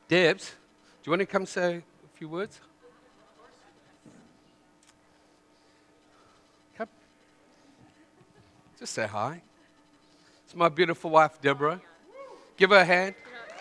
Debs, do you want to come say a few words? Come. Just say hi. It's my beautiful wife, Deborah. Give her a hand.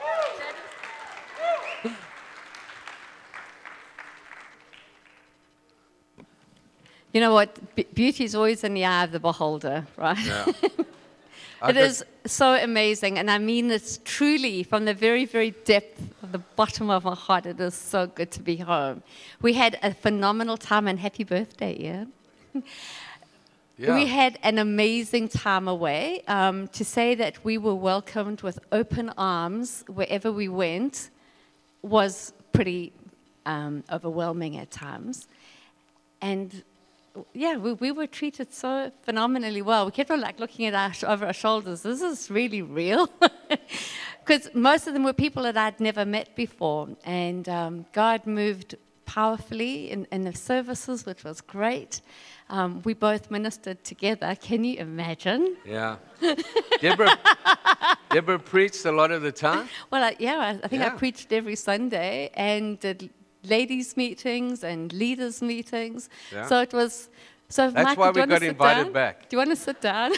You know what? Beauty is always in the eye of the beholder, right? Yeah. It is so amazing, and I mean this truly from the very, very depth of the bottom of my heart. It is so good to be home. We had a phenomenal time, and happy birthday, Ian. Yeah. We had an amazing time away. To say that we were welcomed with open arms wherever we went was pretty overwhelming at times. And yeah, we were treated so phenomenally well. We kept on looking at over our shoulders. This is really real, because most of them were people that I'd never met before, and God moved powerfully in the services, which was great. We both ministered together. Can you imagine? Yeah. Deborah preached a lot of the time. Well, I think I preached every Sunday and did ladies' meetings and leaders' meetings. Yeah. So it was. So That's Michael, why do you we want got to sit invited down? back. Do you want to sit down?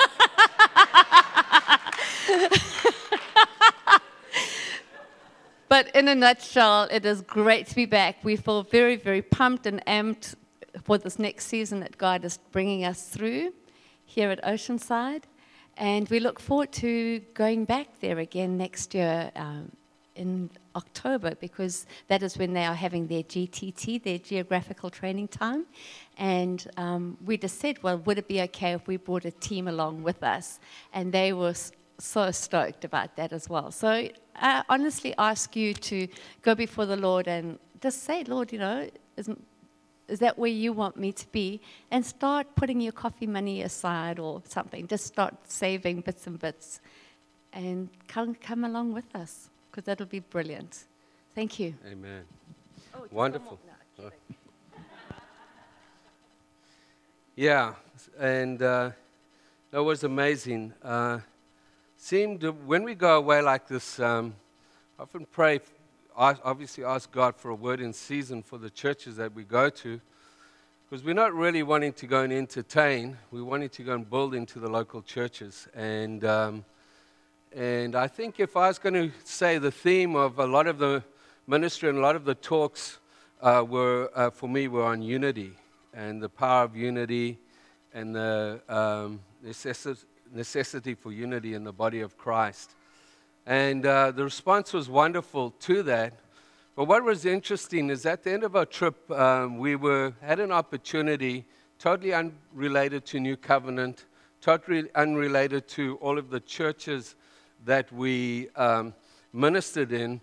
But in a nutshell, it is great to be back. We feel very, very pumped and amped for this next season that God is bringing us through here at Oceanside. And we look forward to going back there again next year in October, because that is when they are having their GTT, their geographical training time. And we just said, well, would it be okay if we brought a team along with us? And they were so stoked about that as well. So I honestly ask you to go before the Lord and just say, Lord, is that where you want me to be? And start putting your coffee money aside or something. Just start saving bits and bits and come along with us, because that'll be brilliant. Thank you. Amen. Wonderful. Yeah, and that was amazing. Seemed when we go away like this, often pray, obviously ask God for a word in season for the churches that we go to, because we're not really wanting to go and entertain. We're wanting to go and build into the local churches. And I think if I was going to say the theme of a lot of the ministry and a lot of the talks for me, were on unity and the power of unity and the necessity for unity in the body of Christ. And the response was wonderful to that. But what was interesting is at the end of our trip, we had an opportunity, totally unrelated to New Covenant, totally unrelated to all of the churches that we ministered in,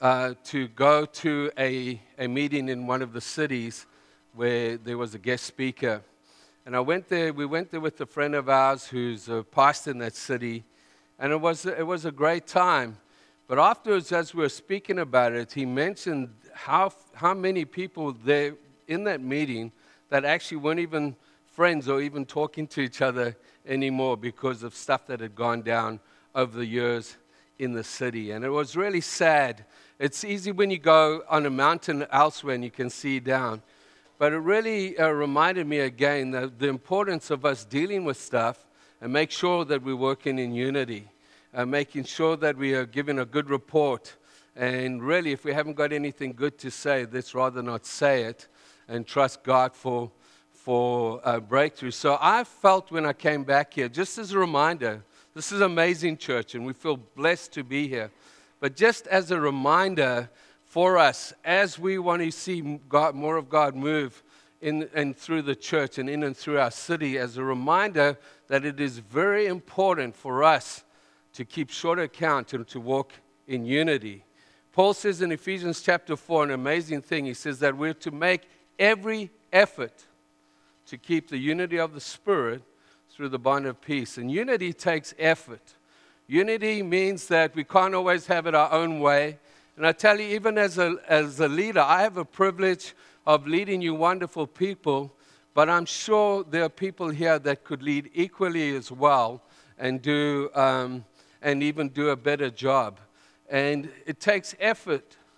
to go to a meeting in one of the cities where there was a guest speaker. And we went there with a friend of ours who's a pastor in that city, and it was a great time. But afterwards, as we were speaking about it, he mentioned how many people there in that meeting that actually weren't even friends or even talking to each other anymore because of stuff that had gone down over the years in the city. And it was really sad. It's easy when you go on a mountain elsewhere and you can see down. But it really reminded me again that the importance of us dealing with stuff and make sure that we're working in unity, making sure that we are giving a good report. And really, if we haven't got anything good to say, let's rather not say it and trust God for breakthrough. So I felt when I came back here, just as a reminder, this is an amazing church and we feel blessed to be here. But just as a reminder for us, as we want to see God, more of God move in and through the church and in and through our city, as a reminder that it is very important for us to keep short account and to walk in unity. Paul says in Ephesians chapter 4 an amazing thing. He says that we're to make every effort to keep the unity of the Spirit through the bond of peace. And unity takes effort. Unity means that we can't always have it our own way. And I tell you, even as a leader, I have a privilege of leading you wonderful people, but I'm sure there are people here that could lead equally as well and even do a better job. And it takes effort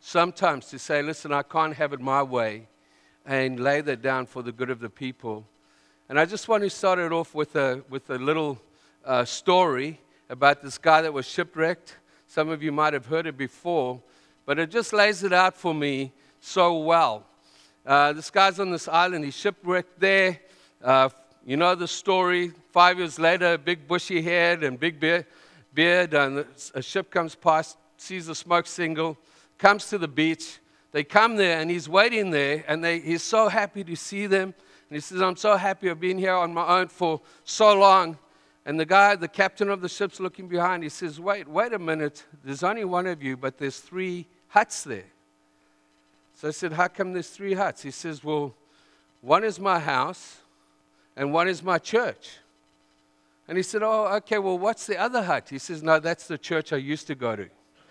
sometimes to say, listen, I can't have it my way, and lay that down for the good of the people. And I just want to start it off with a little story about this guy that was shipwrecked. Some of you might have heard it before, but it just lays it out for me so well. This guy's on this island. He's shipwrecked there. You know the story. 5 years later, big bushy head and big beard, and a ship comes past, sees the smoke signal, comes to the beach. They come there, and he's waiting there, and he's so happy to see them. And he says, I'm so happy I've been here on my own for so long. And the guy, the captain of the ship's looking behind. He says, wait a minute. There's only one of you, but there's 3 huts there. So I said, how come there's 3 huts? He says, well, one is my house, and one is my church. And he said, oh, okay, well, what's the other hut? He says, no, that's the church I used to go to.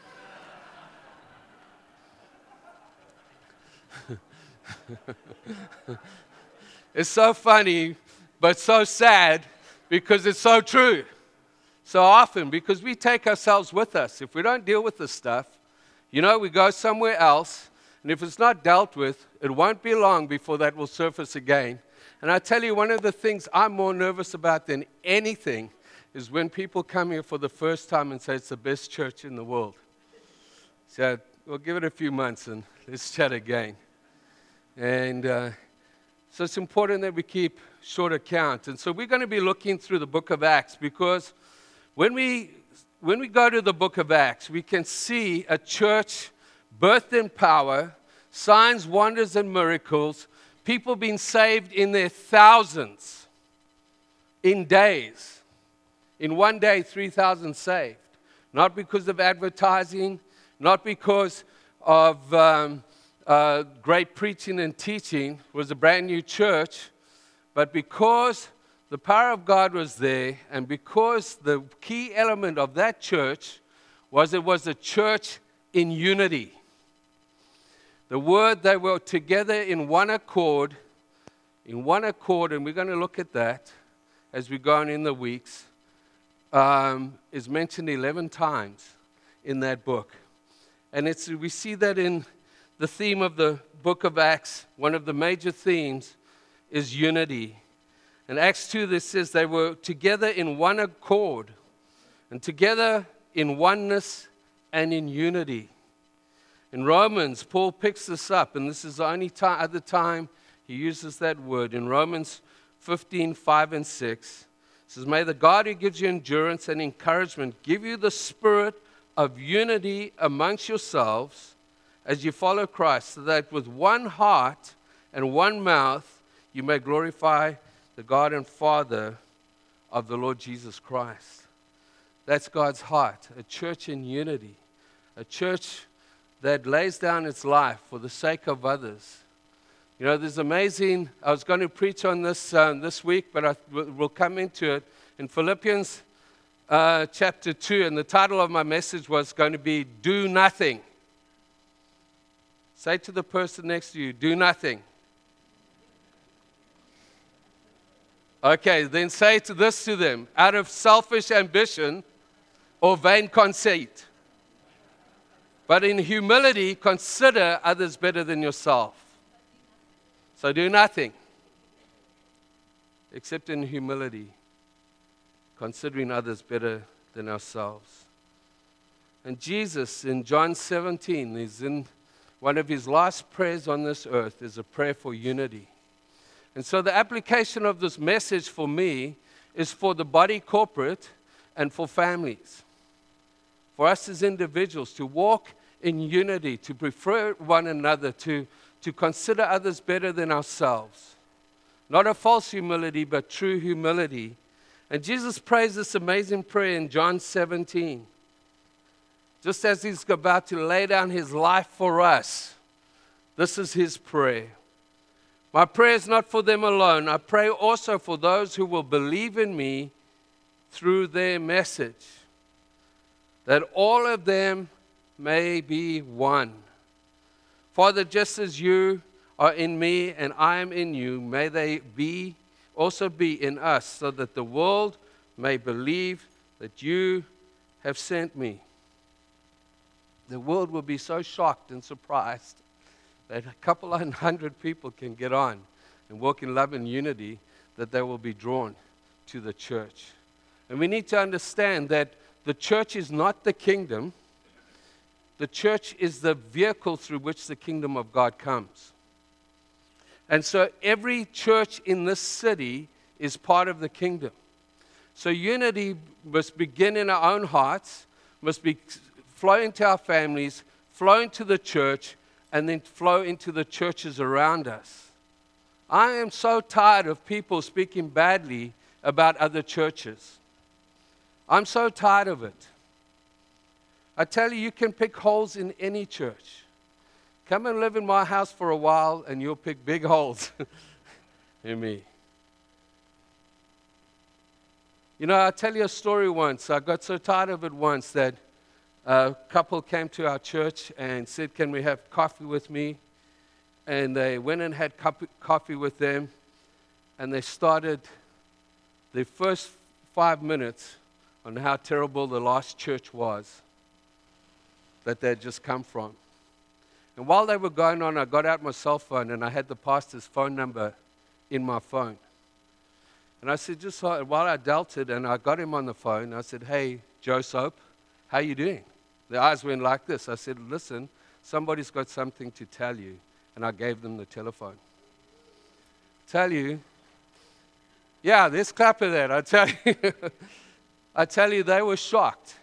It's so funny, but so sad, because it's so true. So often, because we take ourselves with us. If we don't deal with this stuff, we go somewhere else, and if it's not dealt with, it won't be long before that will surface again. And I tell you, one of the things I'm more nervous about than anything is when people come here for the first time and say it's the best church in the world. So we'll give it a few months and let's chat again. And so it's important that we keep short account. And so we're going to be looking through the book of Acts, because when we go to the book of Acts, we can see a church birthed in power, signs, wonders, and miracles, people being saved in their thousands in days. In one day, 3,000 saved. Not because of advertising, not because of great preaching and teaching. It was a brand new church, but because the power of God was there, and because the key element of that church was it was a church in unity. The word, they were together in one accord, and we're going to look at that as we go on in the weeks, is mentioned 11 times in that book. And we see that in the theme of the book of Acts. One of the major themes is unity. In Acts 2, this says they were together in one accord, and together in oneness and in unity. In Romans, Paul picks this up, and this is the only other time he uses that word. In Romans 15, 5 and 6, it says, may the God who gives you endurance and encouragement give you the spirit of unity amongst yourselves as you follow Christ, so that with one heart and one mouth you may glorify the God and Father of the Lord Jesus Christ. That's God's heart, a church in unity, a church that lays down its life for the sake of others. There's amazing, I was going to preach on this this week, but we'll come into it. In Philippians chapter 2, and the title of my message was going to be, Do Nothing. Say to the person next to you, do nothing. Okay, then say this to them, out of selfish ambition or vain conceit. But in humility, consider others better than yourself. So do nothing, except in humility, considering others better than ourselves. And Jesus, in John 17, is in one of his last prayers on this earth, is a prayer for unity. And so the application of this message for me is for the body corporate and for families. For us as individuals to walk in unity, to prefer one another, to consider others better than ourselves. Not a false humility, but true humility. And Jesus prays this amazing prayer in John 17. Just as he's about to lay down his life for us, this is his prayer. My prayer is not for them alone. I pray also for those who will believe in me through their message, that all of them may be one. Father, just as you are in me and I am in you, may they also be in us, so that the world may believe that you have sent me. The world will be so shocked and surprised that a couple of hundred people can get on and walk in love and unity, that they will be drawn to the church. And we need to understand that the church is not the kingdom. The church is the vehicle through which the kingdom of God comes. And so every church in this city is part of the kingdom. So unity must begin in our own hearts, must be flow into our families, flow into the church, and then flow into the churches around us. I am so tired of people speaking badly about other churches. I'm so tired of it. I tell you, you can pick holes in any church. Come and live in my house for a while, and you'll pick big holes in me. You know, I'll tell you a story once. I got so tired of it once that a couple came to our church and said, "Can we have coffee with me?" And they went and had coffee with them, and they started their first 5 minutes on how terrible the last church was that they had just come from. And while they were going on, I got out my cell phone and I had the pastor's phone number in my phone. And I said, just while I dealt it and I got him on the phone, I said, "Hey, Joe Soap, how you doing?" Their eyes went like this. I said, "Listen, somebody's got something to tell you." And I gave them the telephone. Tell you, yeah, there's clap of that. I tell you, they were shocked.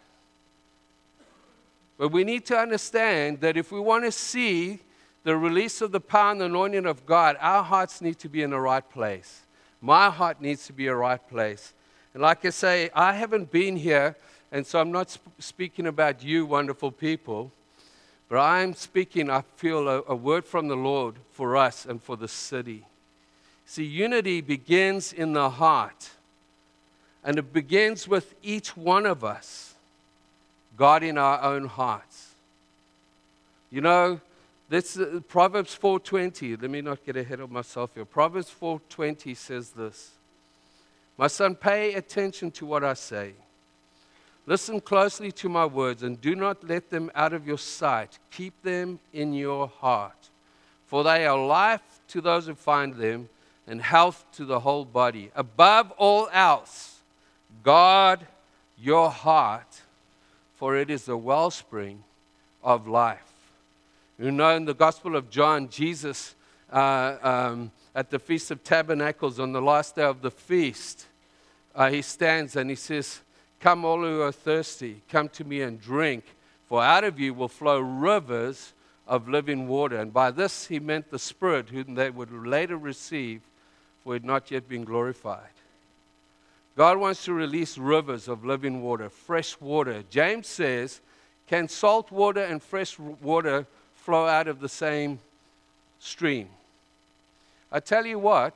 But we need to understand that if we want to see the release of the power and the anointing of God, our hearts need to be in the right place. My heart needs to be a right place. And like I say, I haven't been here, and so I'm not speaking about you wonderful people, but I'm speaking, I feel, a word from the Lord for us and for the city. See, unity begins in the heart, and it begins with each one of us guarding our own hearts. You know, that's Proverbs 4:20. Let me not get ahead of myself here. Proverbs 4:20 says this: "My son, pay attention to what I say. Listen closely to my words, and do not let them out of your sight. Keep them in your heart, for they are life to those who find them, and health to the whole body. Above all else, guard your heart, for it is the wellspring of life." You know, in the Gospel of John, Jesus, at the Feast of Tabernacles, on the last day of the feast, he stands and he says, "Come all who are thirsty, come to me and drink, for out of you will flow rivers of living water." And by this he meant the Spirit, whom they would later receive, for it had not yet been glorified. God wants to release rivers of living water, fresh water. James says, can salt water and fresh water flow out of the same stream? I tell you what,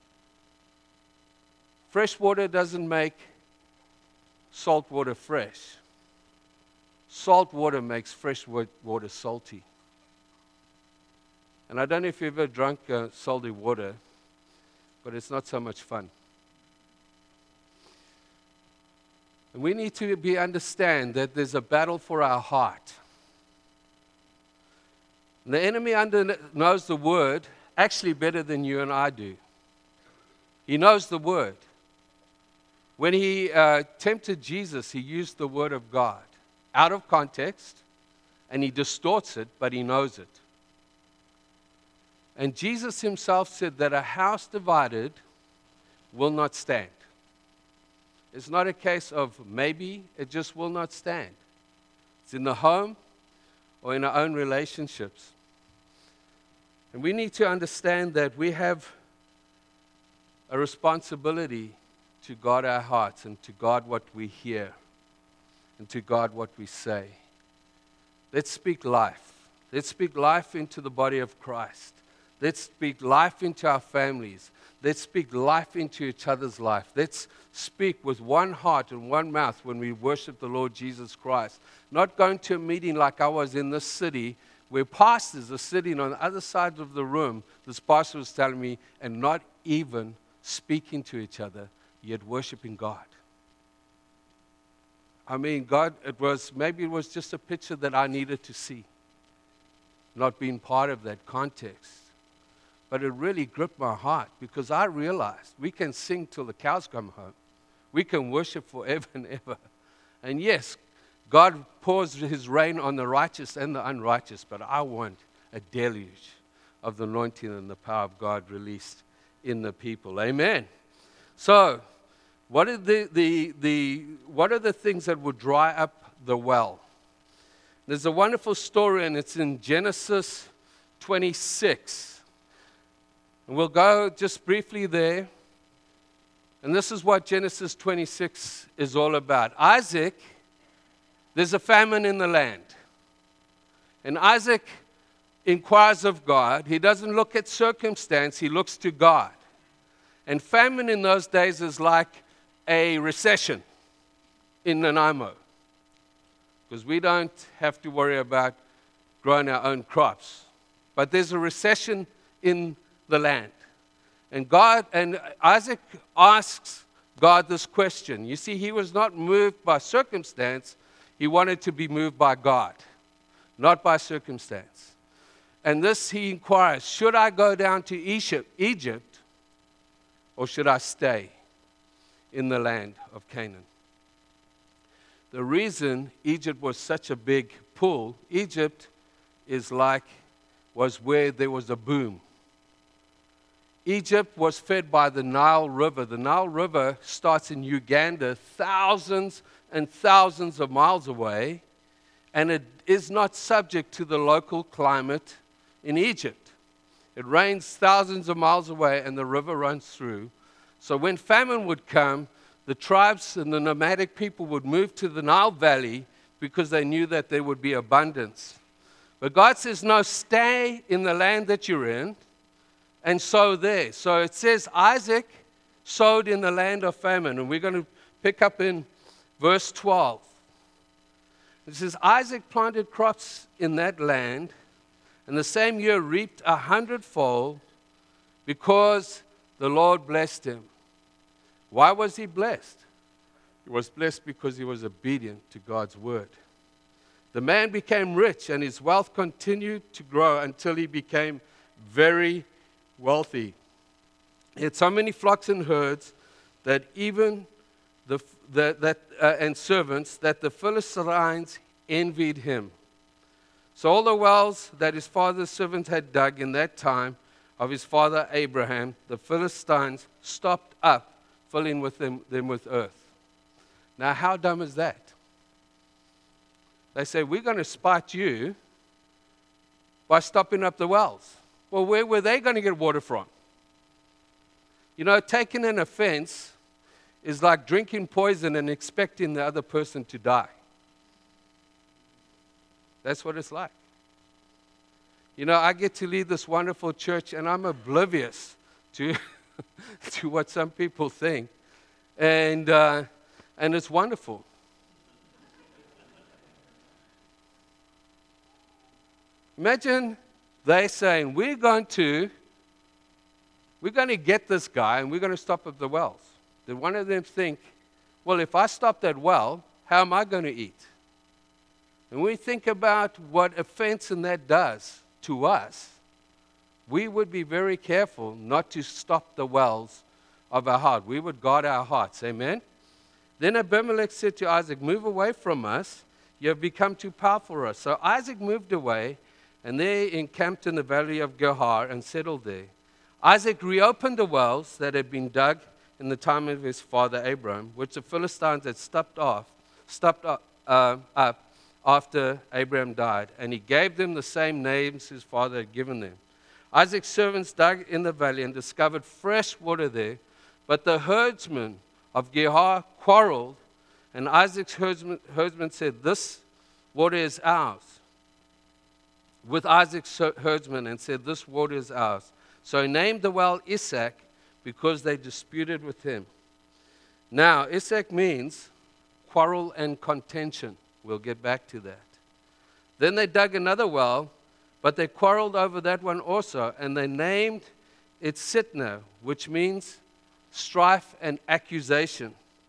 fresh water doesn't make salt water fresh. Salt water makes fresh water salty. And I don't know if you've ever drunk salty water, but it's not so much fun. And we need to understand that there's a battle for our heart. And the enemy knows the word actually better than you and I do. He knows the word. When he tempted Jesus, he used the word of God out of context, and he distorts it, but he knows it. And Jesus himself said that a house divided will not stand. It's not a case of maybe, it just will not stand. It's in the home or in our own relationships. And we need to understand that we have a responsibility to guard our hearts and to guard what we hear and to guard what we say. Let's speak life. Let's speak life into the body of Christ. Let's speak life into our families. Let's speak life into each other's life. Let's speak with one heart and one mouth when we worship the Lord Jesus Christ. Not going to a meeting like I was in this city where pastors are sitting on the other side of the room, this pastor was telling me, and not even speaking to each other, yet worshiping God. I mean, maybe it was just a picture that I needed to see, not being part of that context. But it really gripped my heart because I realized we can sing till the cows come home. We can worship forever and ever. And yes, God pours his rain on the righteous and the unrighteous, but I want a deluge of the anointing and the power of God released in the people. Amen. So, what are the things that would dry up the well? There's a wonderful story, and it's in Genesis 26. And we'll go just briefly there. And this is what Genesis 26 is all about. Isaac, there's a famine in the land. And Isaac inquires of God. He doesn't look at circumstance, he looks to God. And famine in those days is like a recession in Nanaimo. Because we don't have to worry about growing our own crops. But there's a recession in the land. And Isaac asks God this question. You see, he was not moved by circumstance. He wanted to be moved by God, not by circumstance. And this he inquires, should I go down to Egypt, or should I stay in the land of Canaan? The reason Egypt was such a big pull, Egypt was where there was a boom. Egypt was fed by the Nile River. The Nile River starts in Uganda, thousands and thousands of miles away, and it is not subject to the local climate in Egypt. It rains thousands of miles away, and the river runs through. So when famine would come, the tribes and the nomadic people would move to the Nile Valley because they knew that there would be abundance. But God says, no, stay in the land that you're in and sow there. So it says Isaac sowed in the land of famine. And we're going to pick up in verse 12. It says, Isaac planted crops in that land, and the same year reaped 100-fold because the Lord blessed him. Why was he blessed? He was blessed because he was obedient to God's word. The man became rich, and his wealth continued to grow until he became very wealthy. He had so many flocks and herds that even and servants that the Philistines envied him. So all the wells that his father's servants had dug in that time of his father Abraham, the Philistines stopped up, filling them with earth. Now, how dumb is that? They say, we're going to spite you by stopping up the wells. Well, where were they going to get water from? You know, taking an offense is like drinking poison and expecting the other person to die. That's what it's like. You know, I get to lead this wonderful church, and I'm oblivious to to what some people think. And it's wonderful. Imagine they saying, we're going to get this guy and we're going to stop at the wells. Then one of them think, well, if I stop that well, how am I going to eat? And we think about what offense and that does to us, we would be very careful not to stop the wells of our heart. We would guard our hearts. Amen? Then Abimelech said to Isaac, move away from us. You have become too powerful for us. So Isaac moved away, and they encamped in the valley of Gerar and settled there. Isaac reopened the wells that had been dug in the time of his father Abraham, which the Philistines had stopped up after Abraham died, and he gave them the same names his father had given them. Isaac's servants dug in the valley and discovered fresh water there, but the herdsmen of Gerar quarreled, and Isaac's herdsmen said, this water is ours. With Isaac's herdsmen and said, this water is ours. So he named the well Isaac because they disputed with him. Now, Isaac means quarrel and contention. We'll get back to that. Then they dug another well, but they quarreled over that one also, and they named it Sitnah, which means strife and accusation.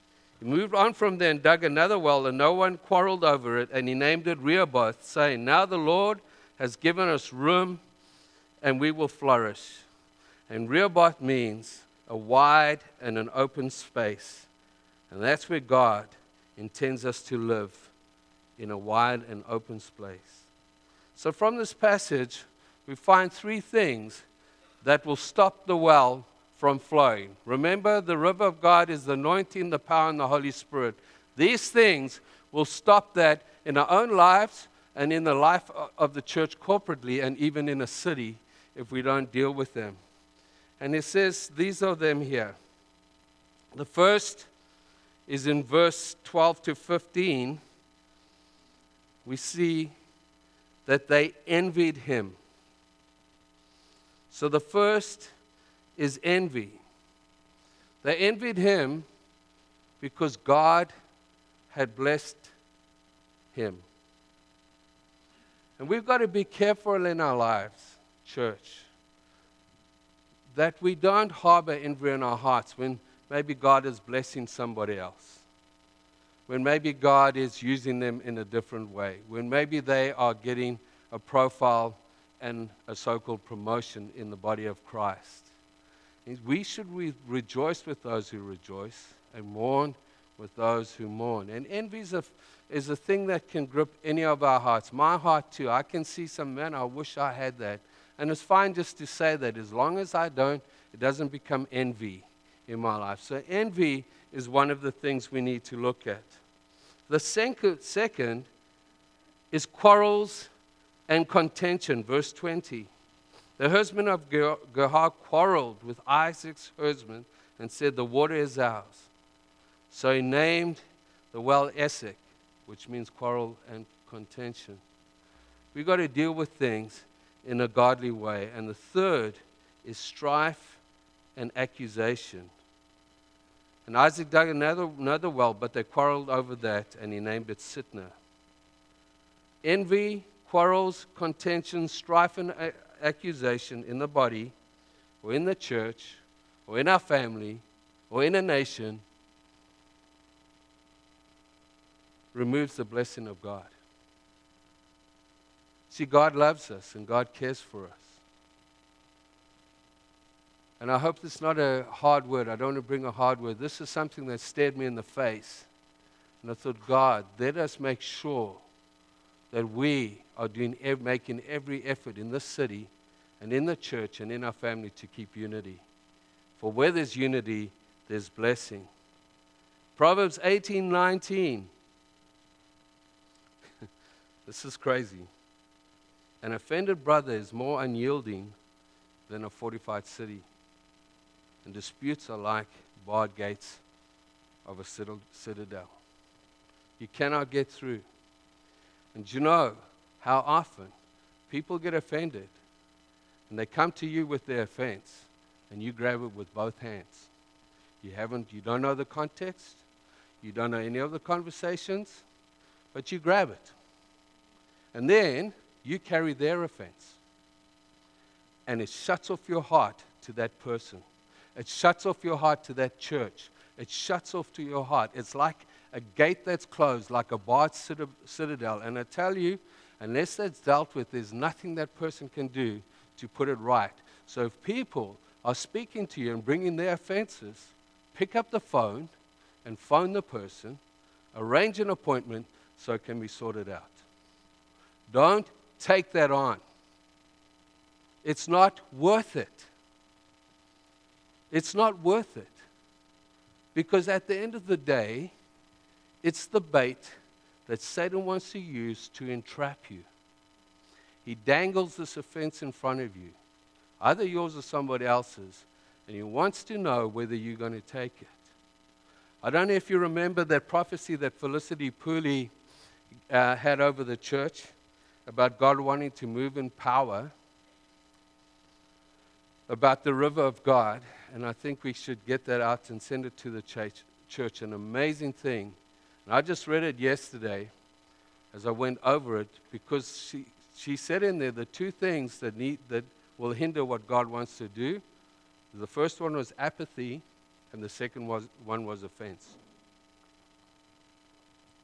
He moved on from there and dug another well, and no one quarreled over it, and he named it Rehoboth, saying, "Now the Lord has given us room, and we will flourish." And Rehoboth means a wide and an open space. And that's where God intends us to live, in a wide and open space. So from this passage, we find three things that will stop the well from flowing. Remember, the river of God is the anointing, the power, and the Holy Spirit. These things will stop that in our own lives and in the life of the church corporately, and even in a city, if we don't deal with them. And it says, these are them here. The first is in verse 12 to 15. We see that they envied him. So the first is envy. They envied him because God had blessed him. And we've got to be careful in our lives, church, that we don't harbor envy in our hearts when maybe God is blessing somebody else, when maybe God is using them in a different way, when maybe they are getting a profile and a so-called promotion in the body of Christ. We should rejoice with those who rejoice and mourn with those who mourn. And envy is a thing that can grip any of our hearts. My heart too. I can see some, man, I wish I had that. And it's fine just to say that. As long as I don't, it doesn't become envy in my life. So envy is one of the things we need to look at. The second is quarrels and contention. Verse 20. The herdsman of Gerar quarreled with Isaac's herdsman and said, "The water is ours." So he named the well Esek, which means quarrel and contention. We've got to deal with things in a godly way. And the third is strife and accusation. And Isaac dug another well, but they quarreled over that, and he named it Sitnah. Envy, quarrels, contention, strife, and accusation in the body, or in the church, or in our family, or in a nation, removes the blessing of God. See, God loves us and God cares for us. And I hope this is not a hard word. I don't want to bring a hard word. This is something that stared me in the face. And I thought, God, let us make sure that we are making every effort in this city and in the church and in our family to keep unity. For where there's unity, there's blessing. Proverbs 18:19. This is crazy. An offended brother is more unyielding than a fortified city. And disputes are like barred gates of a citadel. You cannot get through. And you know how often people get offended and they come to you with their offense and you grab it with both hands. You don't know the context, you don't know any of the conversations, but you grab it. And then you carry their offense. And it shuts off your heart to that person. It shuts off your heart to that church. It shuts off to your heart. It's like a gate that's closed, like a barred citadel. And I tell you, unless that's dealt with, there's nothing that person can do to put it right. So if people are speaking to you and bringing their offenses, pick up the phone and phone the person, arrange an appointment so it can be sorted out. Don't take that on. It's not worth it. It's not worth it. Because at the end of the day, it's the bait that Satan wants to use to entrap you. He dangles this offense in front of you, either yours or somebody else's, and he wants to know whether you're going to take it. I don't know if you remember that prophecy that Felicity Pooley had over the church about God wanting to move in power, about the river of God, and I think we should get that out and send it to the church. An amazing thing. And I just read it yesterday as I went over it, because she said in there the two things that will hinder what God wants to do. The first one was apathy, and the second one was offense.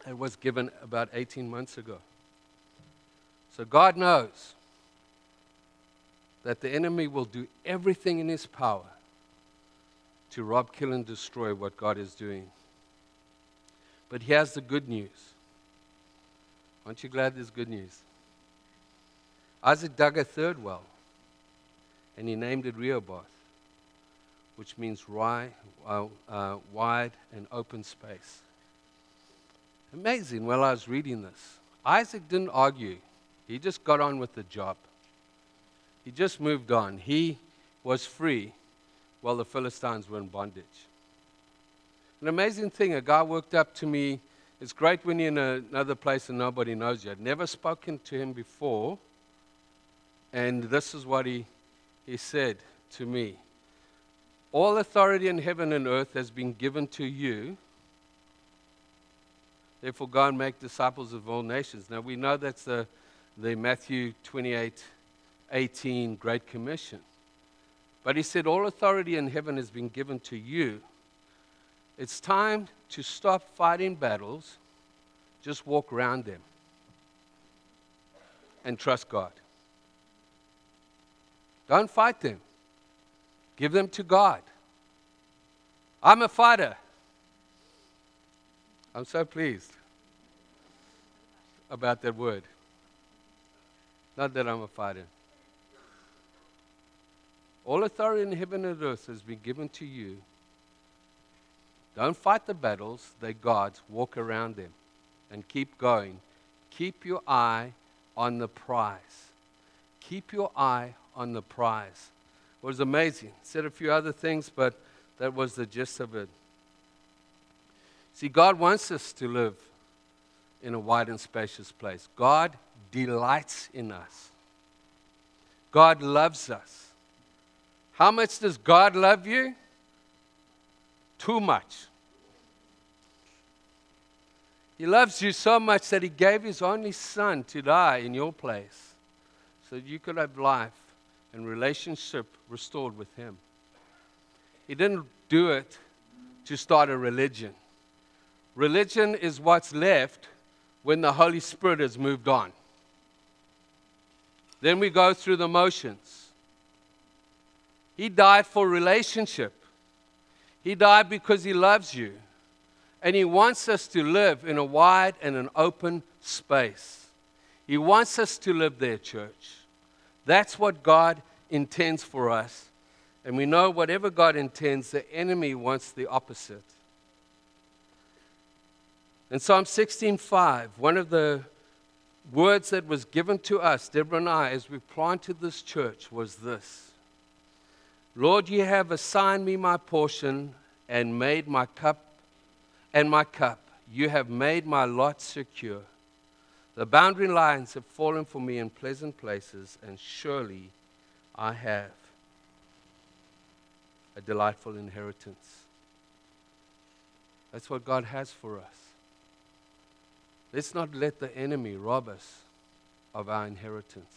It was given about 18 months ago. So God knows that the enemy will do everything in his power to rob, kill, and destroy what God is doing. But here's the good news. Aren't you glad there's good news? Isaac dug a third well, and he named it Rehoboth, which means wide and open space. Amazing. While I was reading this, Isaac didn't argue. He just got on with the job. He just moved on. He was free while the Philistines were in bondage. An amazing thing, a guy worked up to me. It's great when you're in another place and nobody knows you. I'd never spoken to him before, and this is what he said to me. All authority in heaven and earth has been given to you. Therefore, go and make disciples of all nations. Now, we know that's the Matthew 28:18 Great Commission. But he said, all authority in heaven has been given to you. It's time to stop fighting battles, just walk around them and trust God. Don't fight them. Give them to God. I'm a fighter. I'm so pleased about that word. Not that I'm a fighter. All authority in heaven and earth has been given to you. Don't fight the battles, they're God's. Walk around them and keep going. Keep your eye on the prize. Keep your eye on the prize. It was amazing. Said a few other things, but that was the gist of it. See, God wants us to live in a wide and spacious place. God delights in us. God loves us. How much does God love you? Too much. He loves you so much that he gave his only son to die in your place so that you could have life and relationship restored with him. He didn't do it to start a religion. Religion is what's left when the Holy Spirit has moved on. Then we go through the motions. He died for relationship. He died because he loves you. And he wants us to live in a wide and an open space. He wants us to live there, church. That's what God intends for us. And we know whatever God intends, the enemy wants the opposite. In Psalm 16:5, one of the words that was given to us, Deborah and I, as we planted this church, was this: Lord, you have assigned me my portion and made my cup. You have made my lot secure. The boundary lines have fallen for me in pleasant places, and surely I have a delightful inheritance. That's what God has for us. Let's not let the enemy rob us of our inheritance.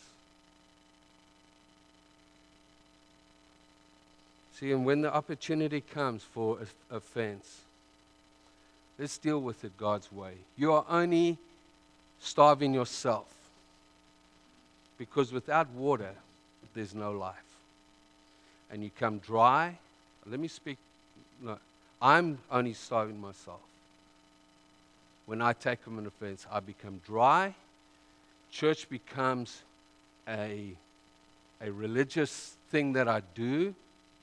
See, and when the opportunity comes for offense, let's deal with it God's way. You are only starving yourself, because without water, there's no life. And you come dry. Let me speak. No, I'm only starving myself. When I take an offense, I become dry. Church becomes a religious thing that I do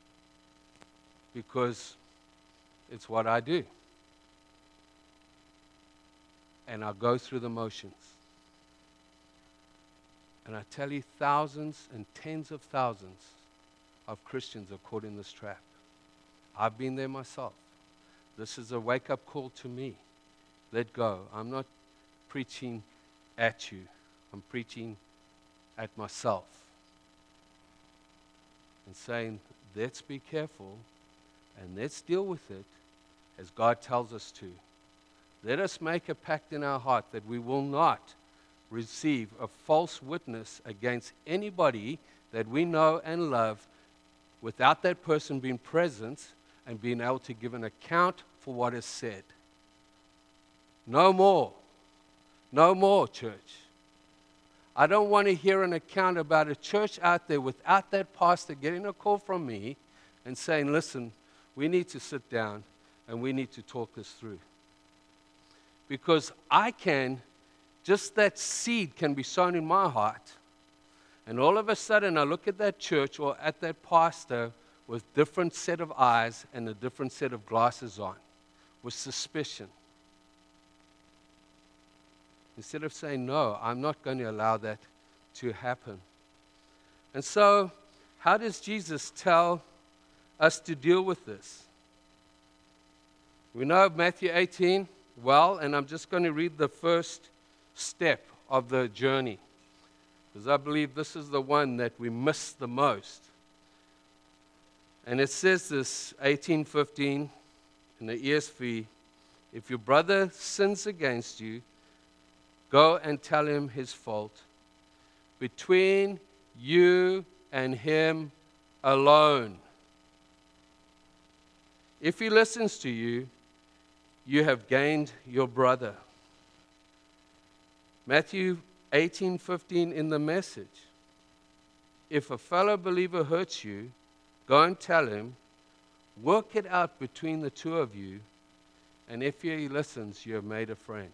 because it's what I do. And I go through the motions. And I tell you, thousands and tens of thousands of Christians are caught in this trap. I've been there myself. This is a wake-up call to me. Let go. I'm not preaching at you. I'm preaching at myself. And saying, let's be careful and let's deal with it as God tells us to. Let us make a pact in our heart that we will not receive a false witness against anybody that we know and love without that person being present and being able to give an account for what is said. No more. No more, church. I don't want to hear an account about a church out there without that pastor getting a call from me and saying, listen, we need to sit down and we need to talk this through. Because just that seed can be sown in my heart. And all of a sudden, I look at that church or at that pastor with a different set of eyes and a different set of glasses on, with suspicion. Instead of saying, no, I'm not going to allow that to happen. And so, how does Jesus tell us to deal with this? We know Matthew 18 well, and I'm just going to read the first step of the journey, because I believe this is the one that we miss the most. And it says this, 18:15 in the ESV, if your brother sins against you, go and tell him his fault between you and him alone. If he listens to you, you have gained your brother. Matthew 18:15 in the Message. If a fellow believer hurts you, go and tell him, work it out between the two of you, and if he listens, you have made a friend.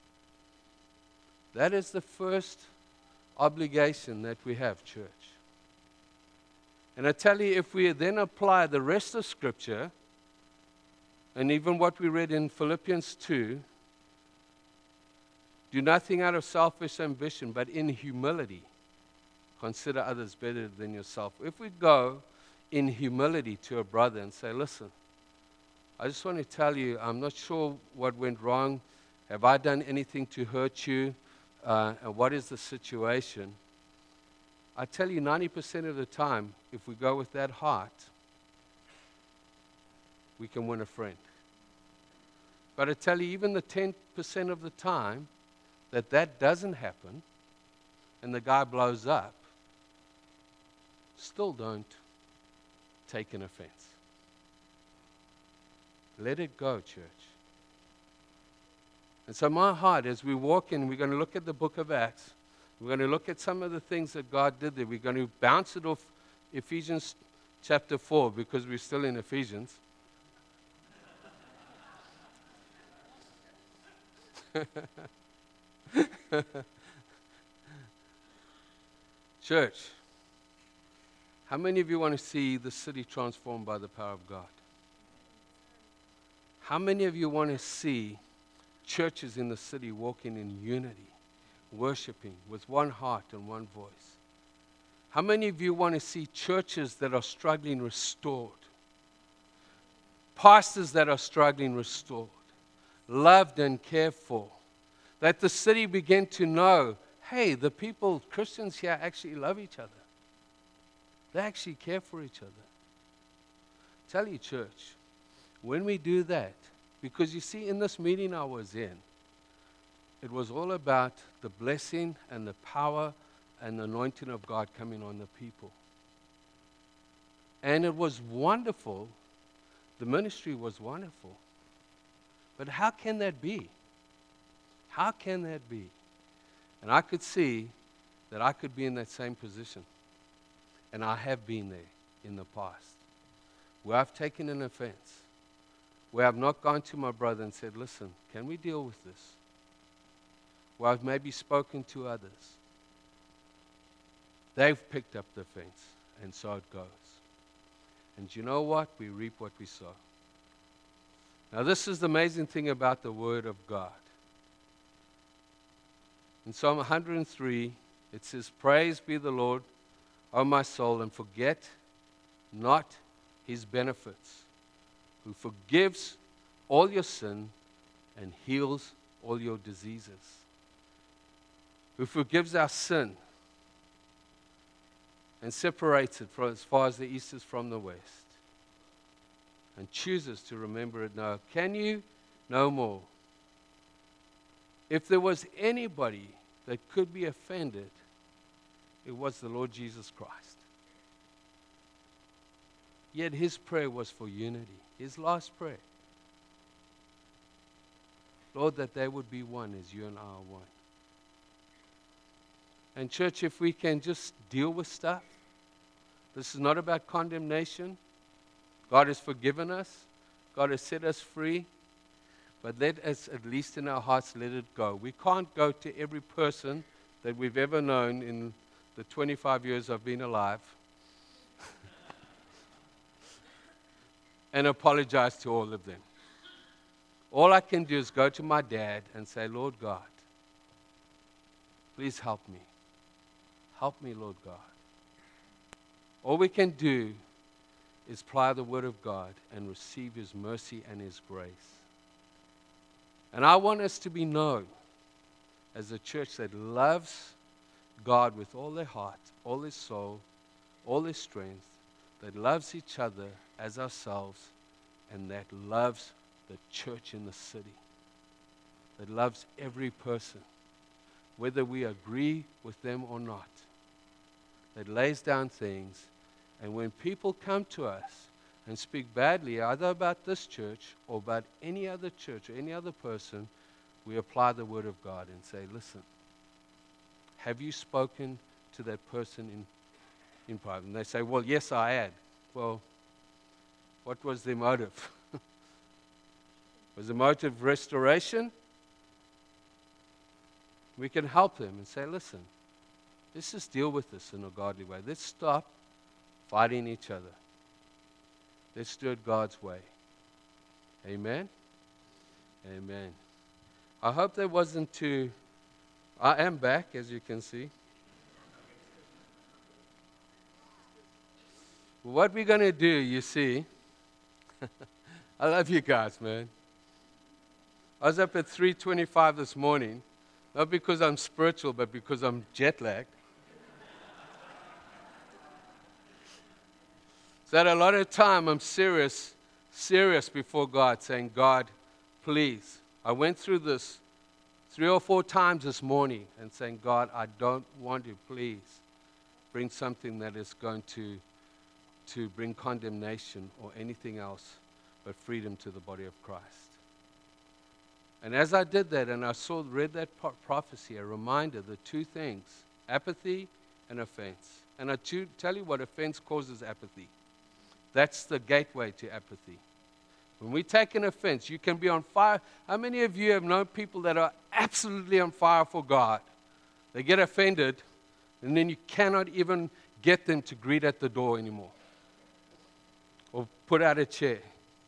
That is the first obligation that we have, church. And I tell you, if we then apply the rest of Scripture, and even what we read in Philippians 2, do nothing out of selfish ambition, but in humility, consider others better than yourself. If we go in humility to a brother and say, listen, I just want to tell you, I'm not sure what went wrong. Have I done anything to hurt you? And what is the situation? I tell you, 90% of the time, if we go with that heart, we can win a friend. But I tell you, even the 10% of the time that doesn't happen, and the guy blows up, still don't take an offense. Let it go, church. And so my heart, as we walk in, we're going to look at the book of Acts. We're going to look at some of the things that God did there. We're going to bounce it off Ephesians chapter 4, because we're still in Ephesians. Church, how many of you want to see the city transformed by the power of God? How many of you want to see churches in the city walking in unity, worshiping with one heart and one voice? How many of you want to see churches that are struggling restored? Pastors that are struggling restored, loved and cared for. That the city begin to know, hey, the people, Christians here actually love each other. They actually care for each other. Tell you, church, when we do that, because you see, in this meeting I was in, it was all about the blessing and the power and the anointing of God coming on the people. And it was wonderful. The ministry was wonderful. But how can that be? How can that be? And I could see that I could be in that same position. And I have been there in the past, where I've taken an offense, where I've not gone to my brother and said, listen, can we deal with this? Where I've maybe spoken to others. They've picked up the offense, and so it goes. And you know what? We reap what we sow. Now, this is the amazing thing about the Word of God. In Psalm 103, it says, praise be the Lord, O my soul, and forget not his benefits, who forgives all your sin and heals all your diseases, who forgives our sin and separates it from as far as the east is from the west, and chooses to remember it now. Can you no more? If there was anybody that could be offended, it was the Lord Jesus Christ. Yet his prayer was for unity. His last prayer. Lord, that they would be one as you and I are one. And church, if we can just deal with stuff, this is not about condemnation. God has forgiven us. God has set us free. But let us, at least in our hearts, let it go. We can't go to every person that we've ever known in the 25 years I've been alive and apologize to all of them. All I can do is go to my dad and say, Lord God, please help me. Help me, Lord God. All we can do is apply the word of God and receive his mercy and his grace. And I want us to be known as a church that loves God with all their heart, all their soul, all their strength, that loves each other as ourselves, and that loves the church in the city, that loves every person, whether we agree with them or not, that lays down things. And when people come to us and speak badly either about this church or about any other church or any other person, we apply the word of God and say, listen, have you spoken to that person in private? And they say, well, yes, I had. Well, what was their motive? Was the motive restoration? We can help them and say, listen, let's just deal with this in a godly way. Let's stop fighting each other. Let's do it God's way. Amen? Amen. I hope that wasn't too... I am back, as you can see. What we're going to do, you see... I love you guys, man. I was up at 3:25 this morning, not because I'm spiritual, but because I'm jet lagged. So at a lot of time, I'm serious before God, saying, God, please. I went through this 3 or 4 times this morning and saying, God, I don't want to, please, bring something that is going to bring condemnation or anything else but freedom to the body of Christ. And as I did that and I read that prophecy, a reminder, the two things, apathy and offense. And I tell you what, offense causes apathy. That's the gateway to apathy. When we take an offense, you can be on fire. How many of you have known people that are absolutely on fire for God? They get offended, and then you cannot even get them to greet at the door anymore or put out a chair.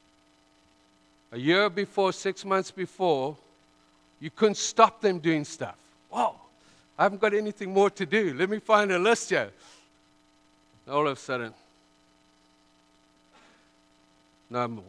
A year before, 6 months before, you couldn't stop them doing stuff. Whoa, I haven't got anything more to do. Let me find a list here. All of a sudden, no more.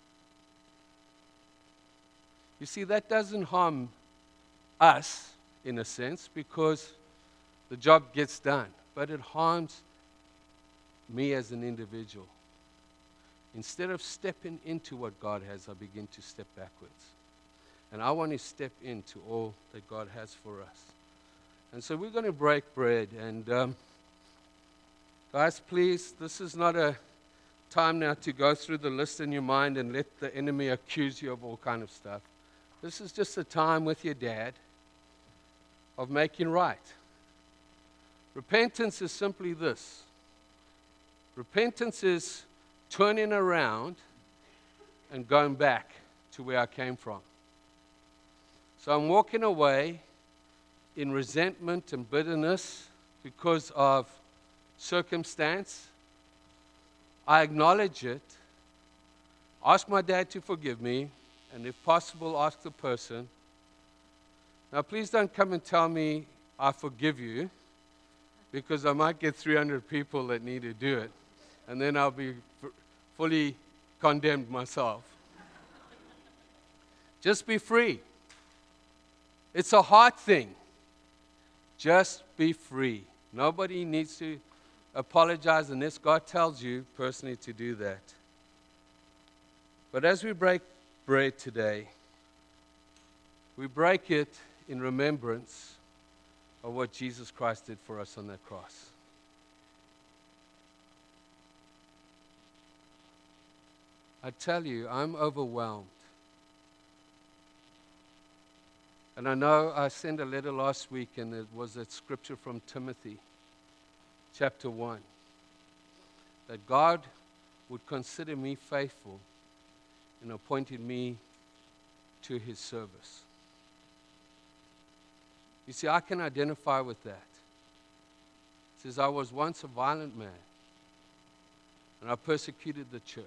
You see, that doesn't harm us, in a sense, because the job gets done. But it harms me as an individual. Instead of stepping into what God has, I begin to step backwards. And I want to step into all that God has for us. And so we're going to break bread. And guys, please, this is not a time now to go through the list in your mind and let the enemy accuse you of all kind of stuff. This is just a time with your dad of making right. Repentance is simply this. Repentance is turning around and going back to where I came from. So I'm walking away in resentment and bitterness because of circumstance. I acknowledge it. Ask my dad to forgive me, and if possible, ask the person. Now, please don't come and tell me I forgive you, because I might get 300 people that need to do it, and then I'll be fully condemned myself. Just be free. It's a hard thing. Just be free. Nobody needs to apologize unless God tells you personally to do that. But as we break bread today, we break it in remembrance of what Jesus Christ did for us on that cross. I tell you, I'm overwhelmed And I know I sent a letter last week, and it was that scripture from Timothy, chapter 1, that God would consider me faithful and appointed me to his service. You see, I can identify with that. It says, I was once a violent man, and I persecuted the church.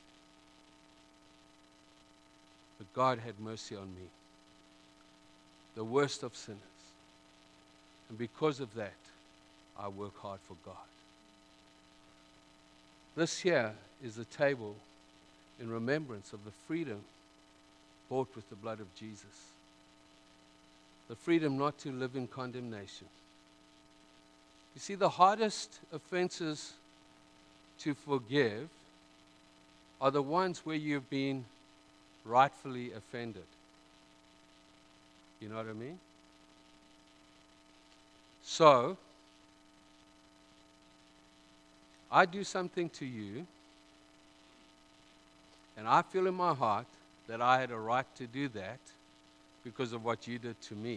But God had mercy on me, the worst of sinners. And because of that, I work hard for God. This here is a table in remembrance of the freedom bought with the blood of Jesus. The freedom not to live in condemnation. You see, the hardest offenses to forgive are the ones where you've been rightfully offended. You know what I mean? So, I do something to you, and I feel in my heart that I had a right to do that because of what you did to me.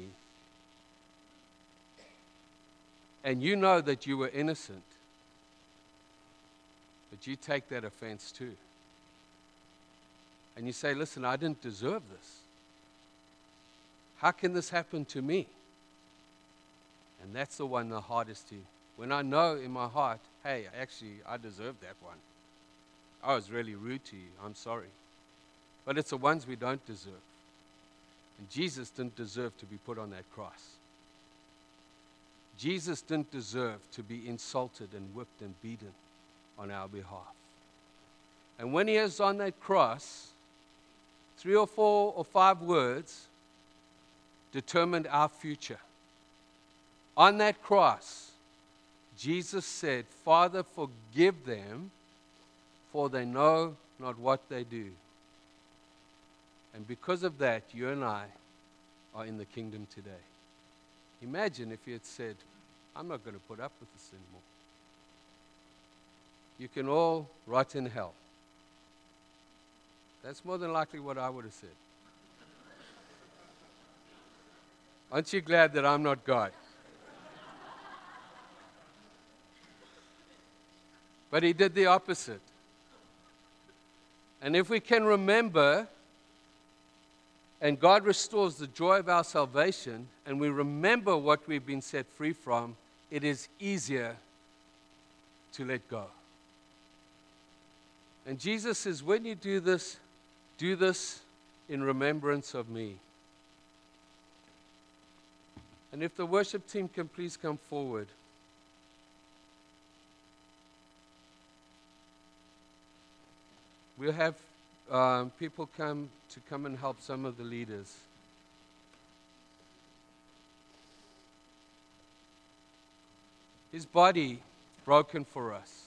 And you know that you were innocent, but you take that offense too. And you say, listen, I didn't deserve this. How can this happen to me? And that's the one the hardest to. When I know in my heart, hey, actually, I deserve that one. I was really rude to you. I'm sorry. But it's the ones we don't deserve. And Jesus didn't deserve to be put on that cross. Jesus didn't deserve to be insulted and whipped and beaten on our behalf. And when he is on that cross, 3 or 4 or 5 words determined our future. On that cross, Jesus said, Father, forgive them, for they know not what they do. And because of that, you and I are in the kingdom today. Imagine if he had said, I'm not going to put up with this anymore. You can all rot in hell. That's more than likely what I would have said. Aren't you glad that I'm not God? But he did the opposite. And if we can remember, and God restores the joy of our salvation, and we remember what we've been set free from, it is easier to let go. And Jesus says, when you do this in remembrance of me. And if the worship team can please come forward. We'll have people come and help some of the leaders. His body broken for us.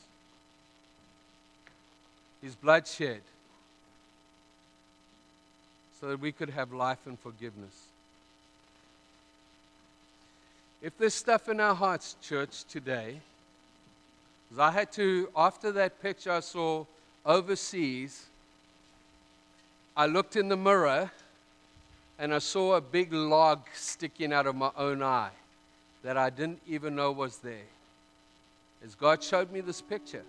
His blood shed so that we could have life and forgiveness. If there's stuff in our hearts, church, today, because I had to, after that picture I saw overseas, I looked in the mirror and I saw a big log sticking out of my own eye that I didn't even know was there. As God showed me this picture.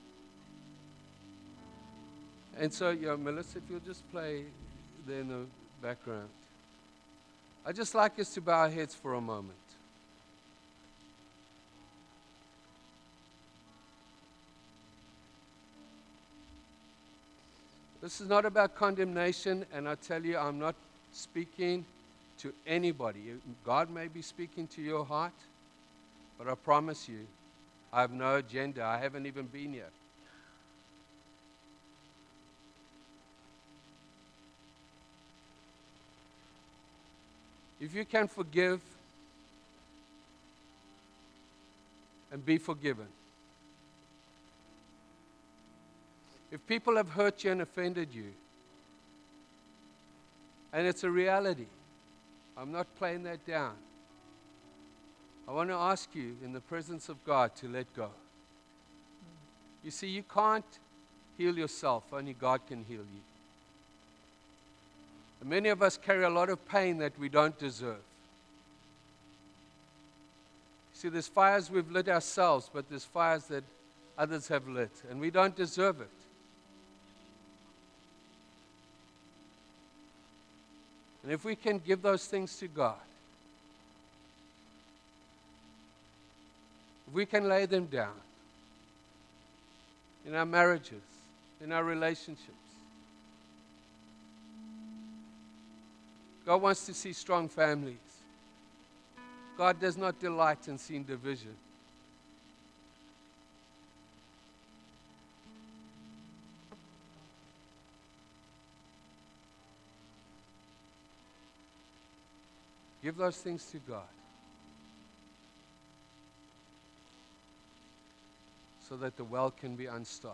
And so, Melissa, if you'll just play there in the background. I'd just like us to bow our heads for a moment. This is not about condemnation, and I tell you, I'm not speaking to anybody. God may be speaking to your heart, but I promise you, I have no agenda. I haven't even been here. If you can forgive and be forgiven. If people have hurt you and offended you, and it's a reality, I'm not playing that down. I want to ask you in the presence of God to let go. You see, you can't heal yourself, only God can heal you. And many of us carry a lot of pain that we don't deserve. See, there's fires we've lit ourselves, but there's fires that others have lit, and we don't deserve it. And if we can give those things to God, if we can lay them down in our marriages, in our relationships, God wants to see strong families. God does not delight in seeing division. Give those things to God so that the well can be unstopped.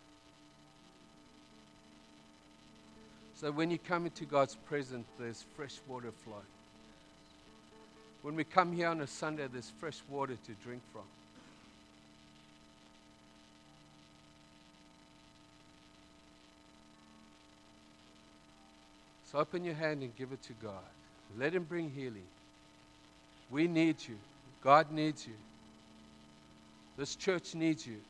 So when you come into God's presence, there's fresh water flowing. When we come here on a Sunday, there's fresh water to drink from. So open your hand and give it to God. Let Him bring healing. We need you. God needs you. This church needs you.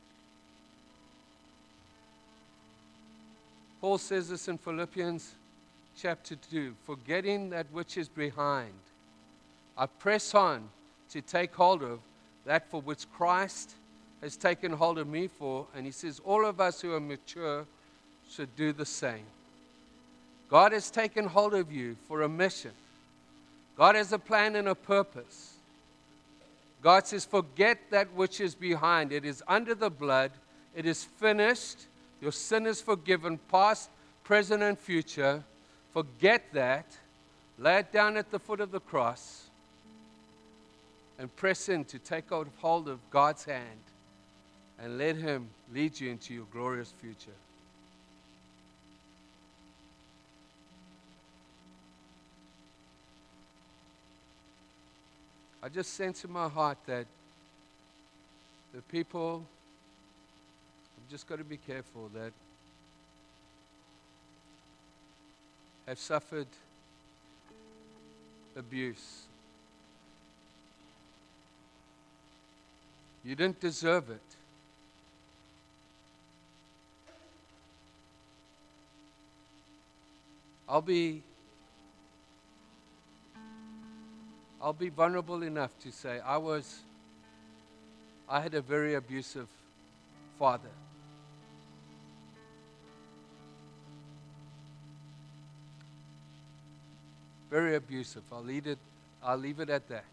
Paul says this in Philippians chapter 2, forgetting that which is behind, I press on to take hold of that for which Christ has taken hold of me for. And he says all of us who are mature should do the same. God has taken hold of you for a mission. God has a plan and a purpose. God says, forget that which is behind. It is under the blood. It is finished. Your sin is forgiven, past, present, and future. Forget that. Lay it down at the foot of the cross and press in to take hold of God's hand and let Him lead you into your glorious future. I just sense in my heart that the people, I've just got to be careful, that have suffered abuse. You didn't deserve it. I'll be vulnerable enough to say I had a very abusive father. Very abusive. I'll leave it at that.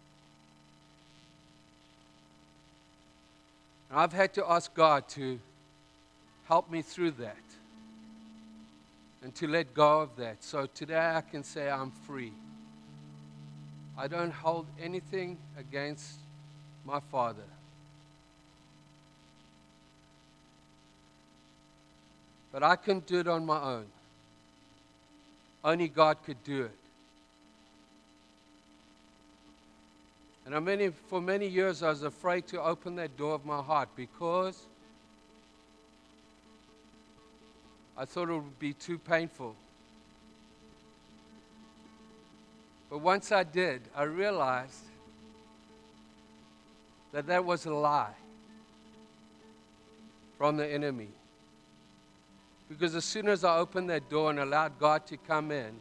And I've had to ask God to help me through that and to let go of that. So today I can say I'm free. I don't hold anything against my father. But I couldn't do it on my own. Only God could do it. And for many years I was afraid to open that door of my heart because I thought it would be too painful. But once I did, I realized that was a lie from the enemy. Because as soon as I opened that door and allowed God to come in,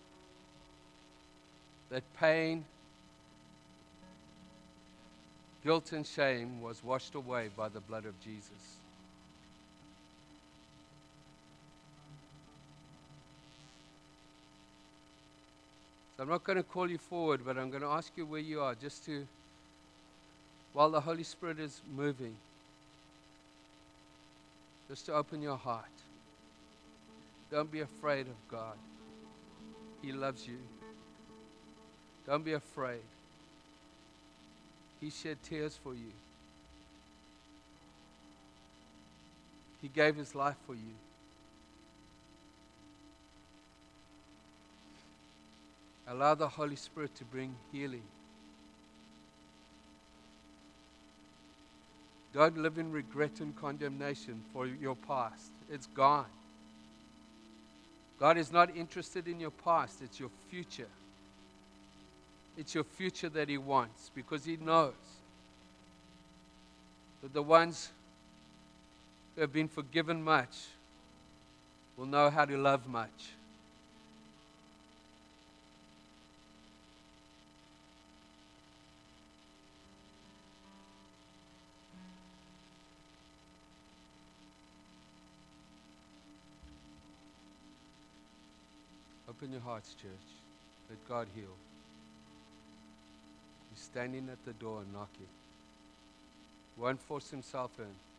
that pain, guilt, and shame was washed away by the blood of Jesus. So I'm not going to call you forward, but I'm going to ask you where you are, just to, while the Holy Spirit is moving, just to open your heart. Don't be afraid of God. He loves you. Don't be afraid. He shed tears for you. He gave His life for you. Allow the Holy Spirit to bring healing. Don't live in regret and condemnation for your past. It's gone. God is not interested in your past, it's your future. It's your future that He wants, because He knows that the ones who have been forgiven much will know how to love much. Open your hearts, church. Let God heal. He's standing at the door and knocking. He won't force Himself in.